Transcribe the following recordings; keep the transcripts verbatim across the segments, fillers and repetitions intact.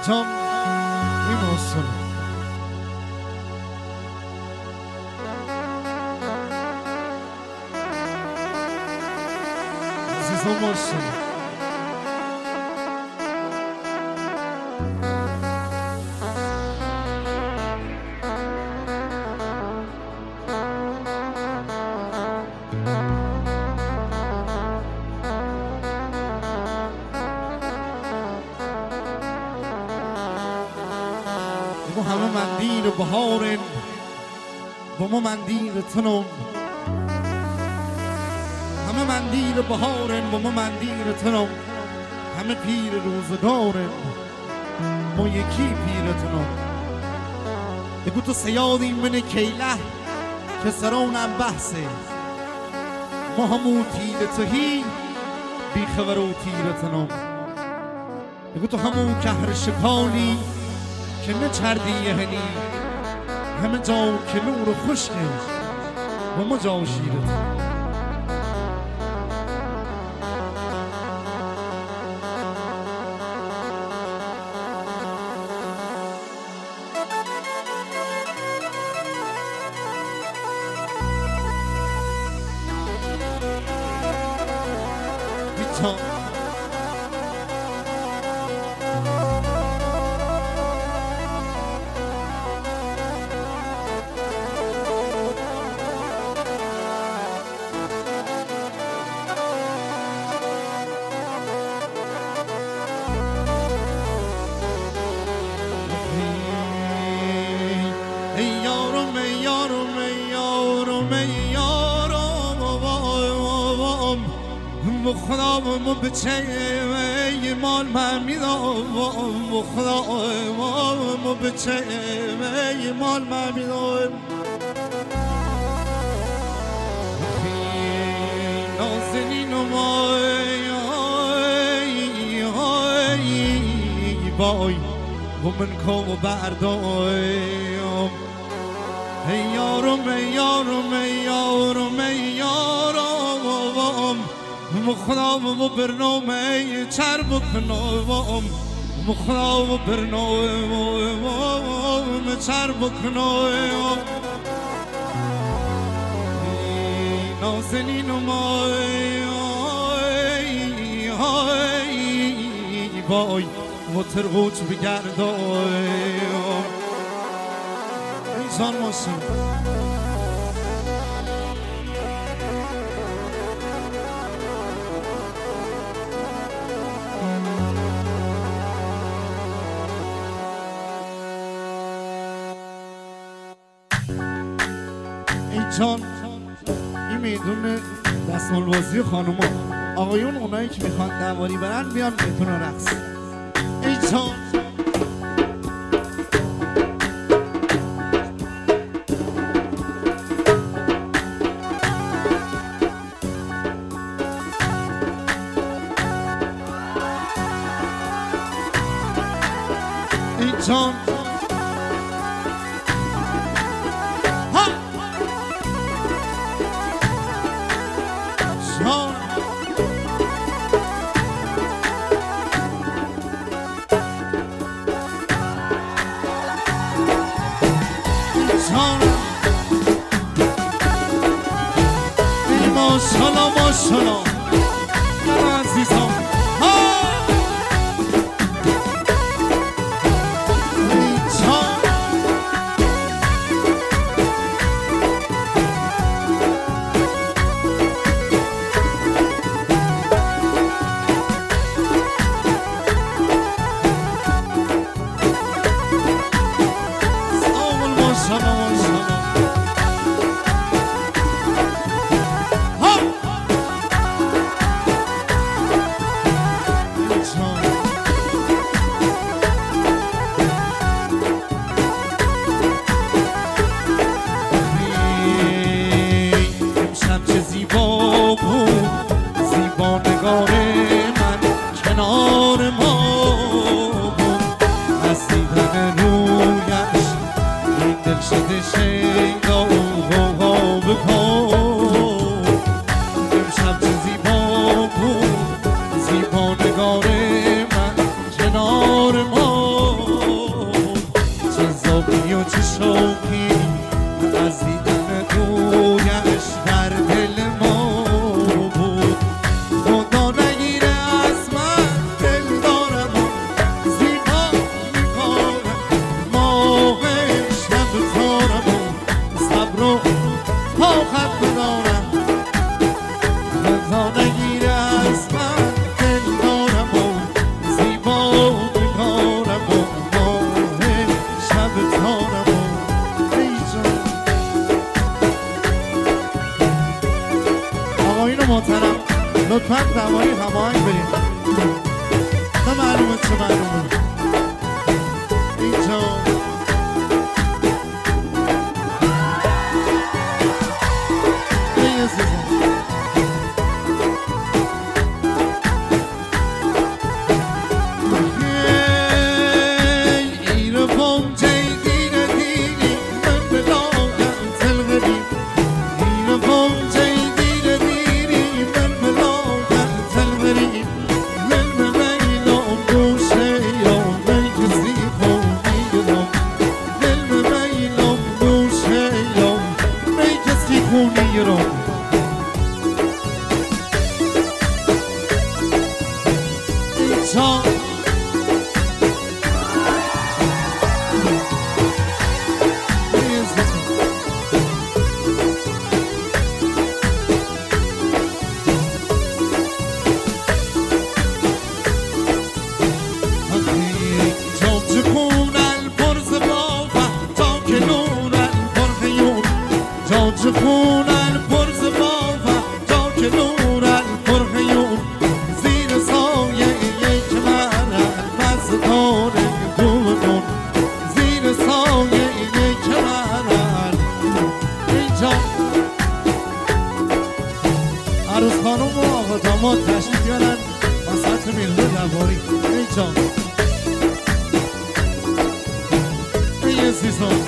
جان این آسان عزیزان باشن با همه مندیر بهارن با ما مندیر تنم همه مندیر بهارن با ما مندیر تنم همه پیر روزگارن ما یکی پیر تنم بگو تو سیادی من کیله که سرانم بحثه ما همون تیر تهی بی خبر و تیر تنم بگو تو همون کهر شکانی که نچردی هنی همه جا که نور خشکه و ما جا شیرت بیتا ای یارم ای یارم ای یارم ای یارم و خدا و بچه ای مال من میدم و خدا و بچه ای مال من میدم نازنین و مای بای و من کو بردایم ای یارم ای یارم ای یارم ای یارم مخدا و برنامه چر بکنم مخدا و برنامه چر بکنم نازنین و مای بای و ترغوچ بگردایم انسان ماشین ای جان این میدون دستمالبازی خانوما آقایون اونایی که میخوان دواری برن بیان میتون رقص ای جان ای جان ماشاءالله ماشاءالله عزیزم از دیدن تویش در دل ما بود. خدا نگیره از من دل دارم و زیبا میکنم ماه شب تارم و صبر و طاقت ندارم. خدا نگیره از من دل دارم و زیبا میکنم و ماه شب تارم و آقایون محترم لطفاً دوایی هماهنگ بریم. نه معلومه چه معلومه اینجا این سیزن این بوم جیدین دینی من بلاغم تلغری. این بوم جیدین دینی من بلاغم تلغری. من بمیلم گوشه یا من کسی خونیرم. من بمیلم گوشه یا من کسی خونیرم. اینجا خون الپرز بافا تا که نور الپرخیون زیر سایه یک مرد مزدار دونون. زیر سایه یک مرد اینجا عروس خانم و آقا داماد تشریف بیارن وسط میلده دواری. اینجا این سیزان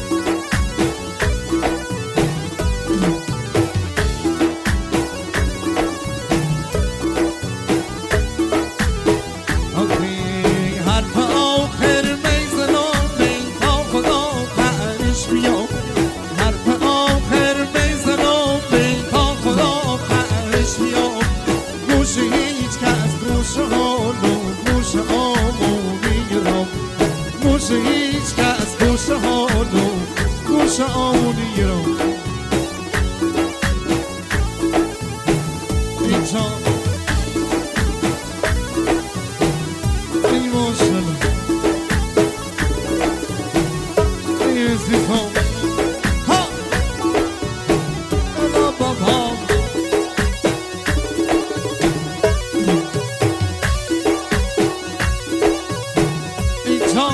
هیچ کس گوش حالو گوش آمونی رو اینجا این ماشالله این زیفان ها الا بابا اینجا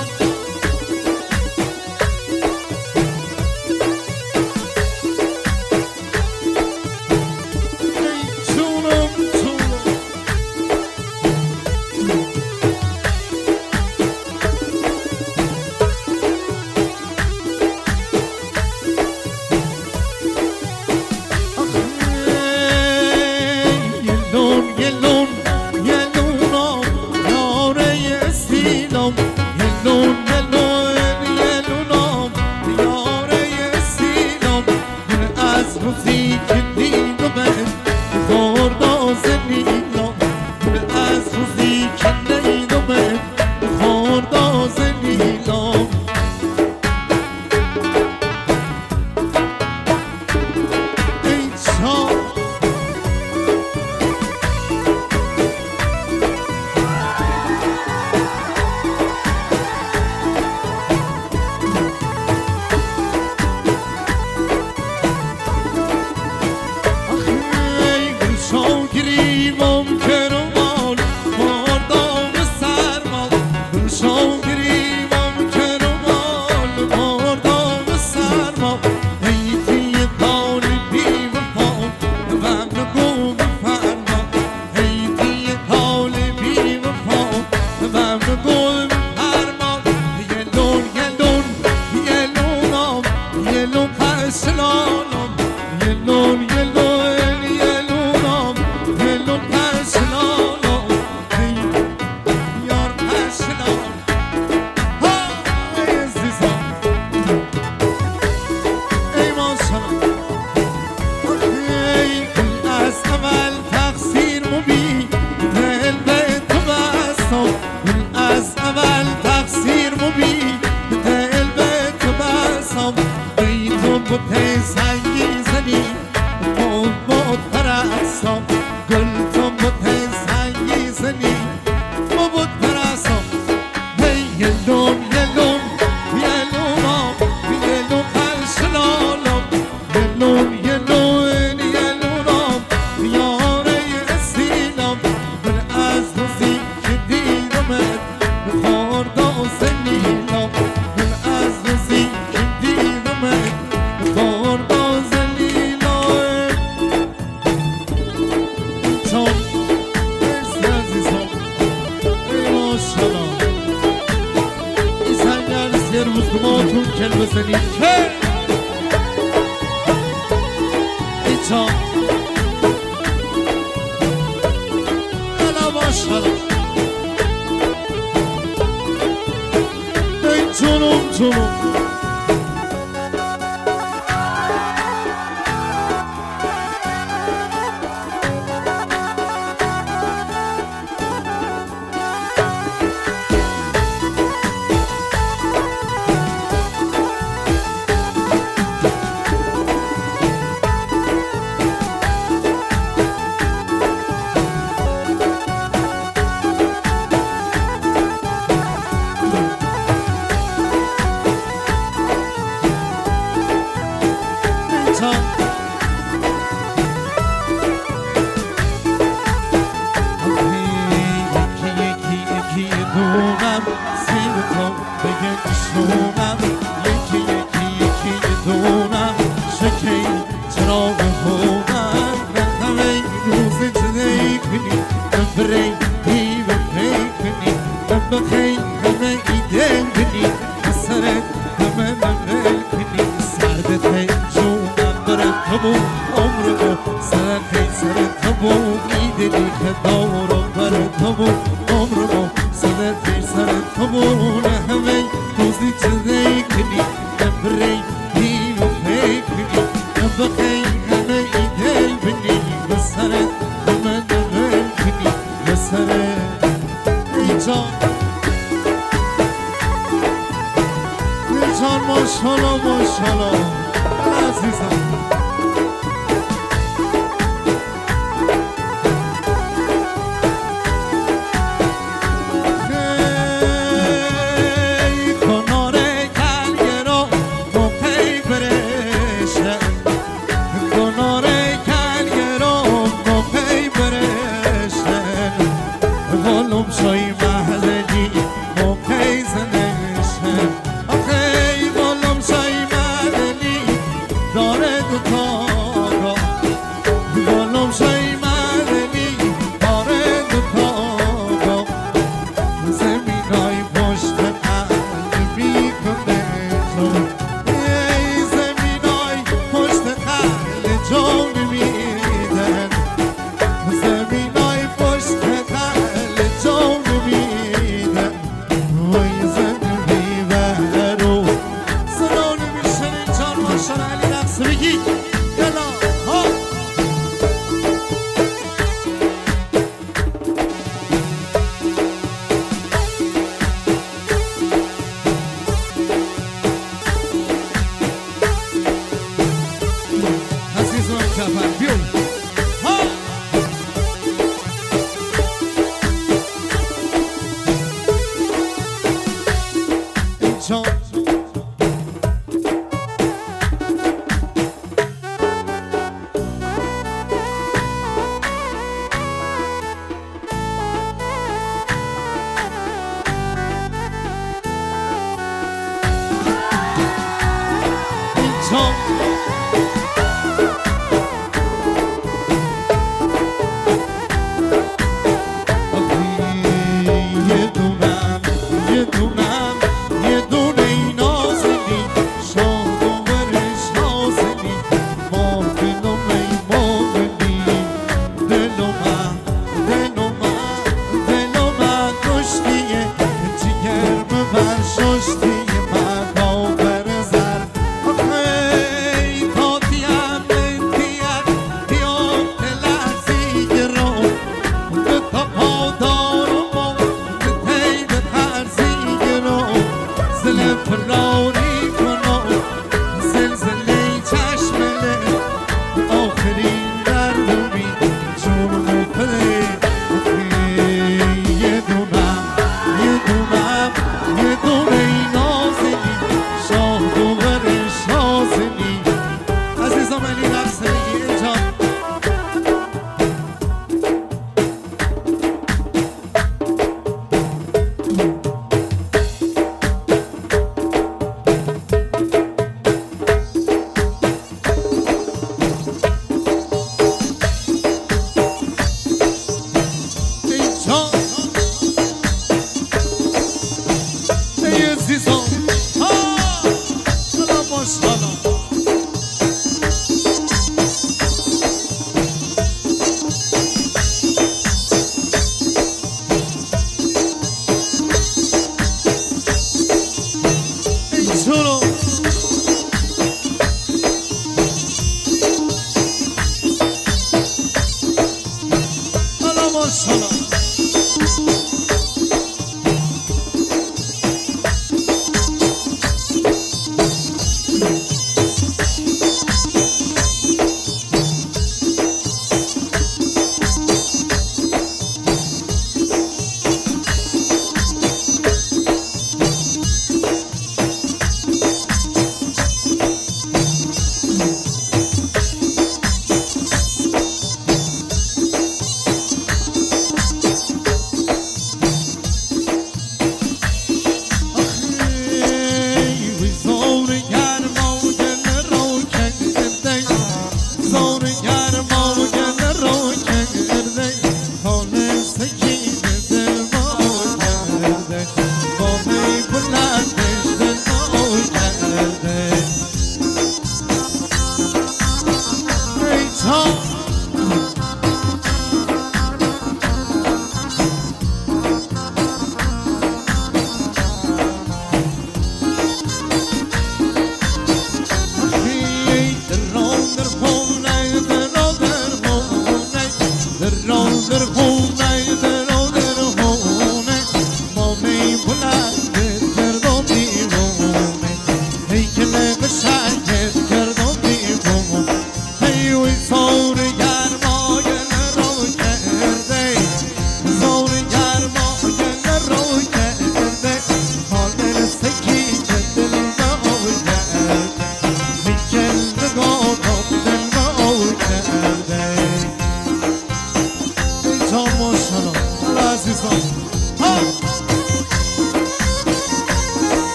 بوته سنگی زنی مود مود پرستم گل تو بوته سنگی زنی مود پرستم هی یلون یلون یلونم یلون خلشلالم یلون یلون یلونم یاره اسیلم من از روزی که دیدمت بخورد و زنیلم من از روزی که دیدمت بخورد و زنیلم چون مرسی عزیزم ای ماشالله این سنگر سه روز دماتون کل بزنید که ای چون الا ماشالله ای جونم جونم ماشالله ماشالله عزیزم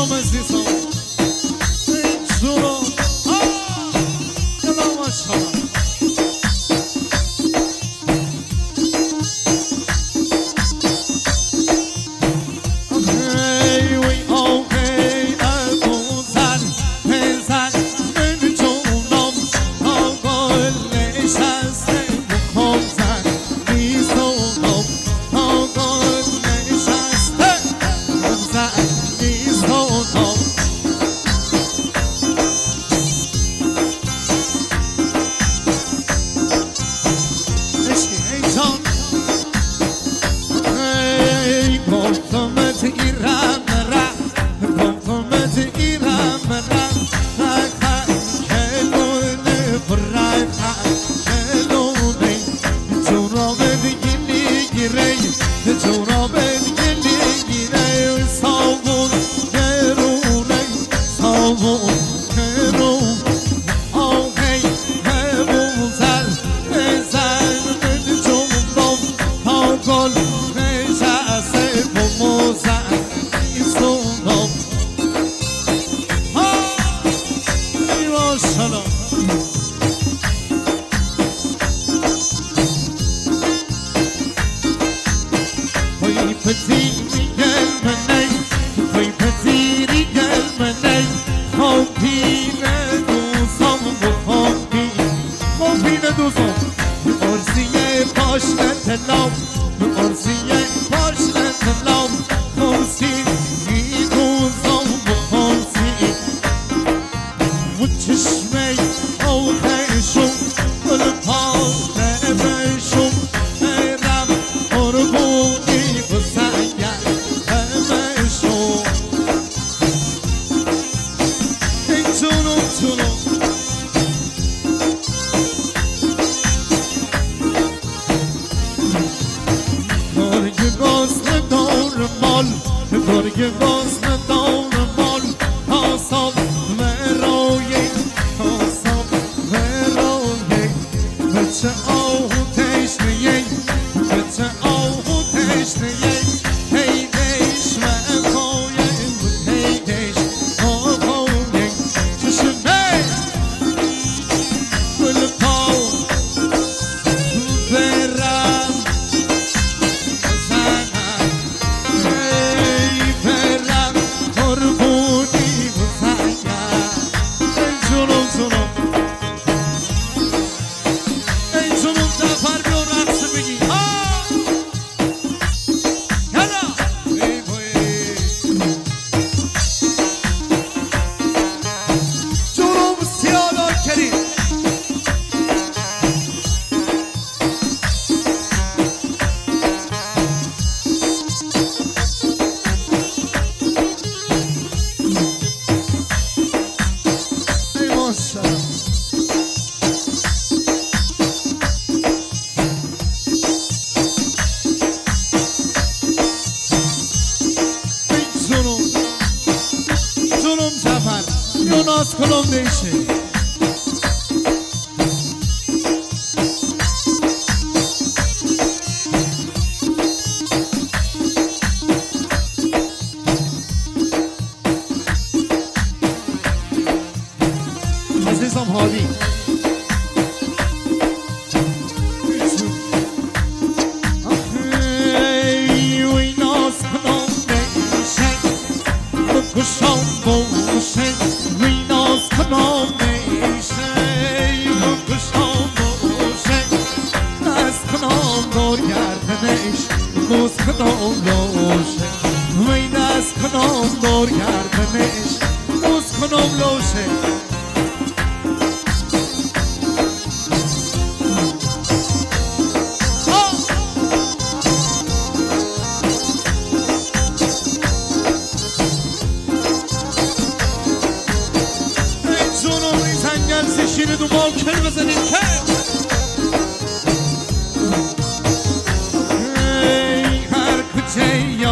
جونم عزیزم جونم دلم عشقم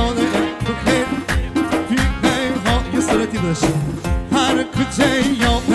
هر کجای